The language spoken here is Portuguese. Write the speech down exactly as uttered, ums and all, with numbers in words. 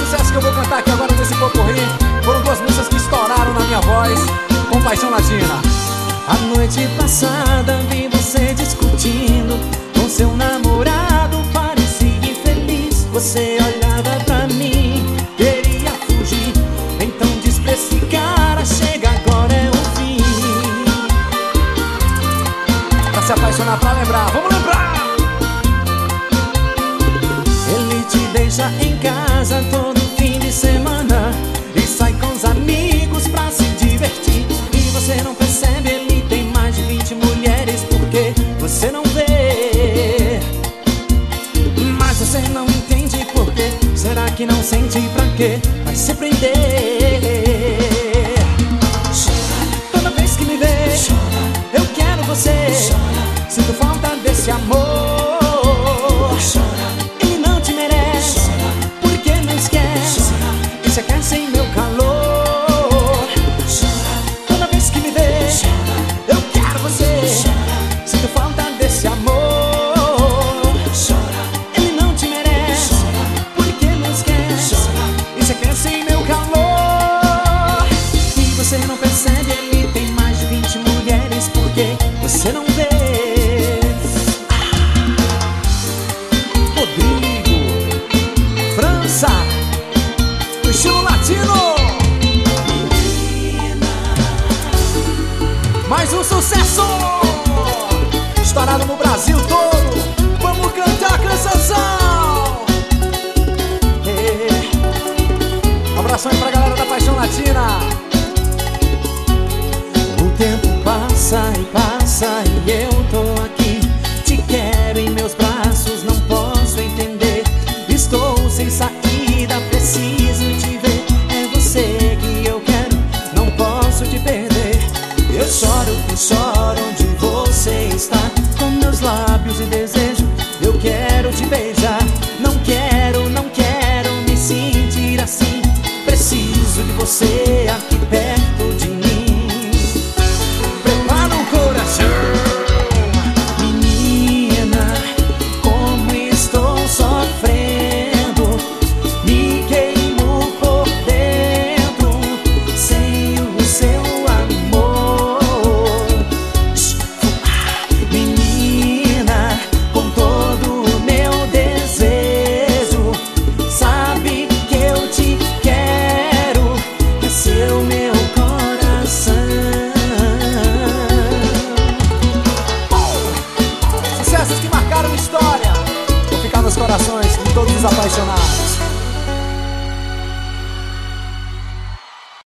sucessos que eu vou cantar aqui agora nesse popurrí foram duas músicas que estouraram na minha voz com Paixão Latina. A noite passada vi você discutindo com seu namorado, parecia infeliz. Você olhava pra mim, queria fugir. Então diz pra esse cara, chega agora é o fim. Pra se apaixonar, pra lembrar, vamos lembrar! Ele te deixa em casa todo fim de semana e sai com os amigos pra se divertir. E você não percebe, ele tem mais de vinte mulheres, porque você não vê. Mas você não entende por quê. Será que não sente pra quê? Vai se prender. Toda vez que me vê, eu quero você. Sinto falta desse amor. Ele não te merece, porque não esquece. E se aquece em meu calor. Toda vez que me vê, eu quero você. Sinto falta desse amor. Ele não te merece, porque não esquece. E se aquece em meu calor. E você não percebe, ele tem mais de vinte mulheres, porque você não vê. O estilo latino. Mais um sucesso estourado no Brasil todo. Vamos cantar canção. Um abração aí pra galera da Paixão Latina. O tempo passa e passa e eu tô aqui. Te quero em meus braços, não posso entender. Estou sem saída, preciso te ver. É você que eu quero, não posso te perder. Eu choro, eu choro onde você está. Com meus lábios e desejo, eu quero te beijar. Não quero, não quero me sentir assim. Preciso de você aqui perto de mim. Prepara o coração. Menina, como estou sofrendo. Me queimo por dentro sem o seu amor. Menina, com todo o meu desejo, sabe que eu te quero. É seu meu coração. Sucessos que marcaram história, vão ficar nos corações de todos os apaixonados.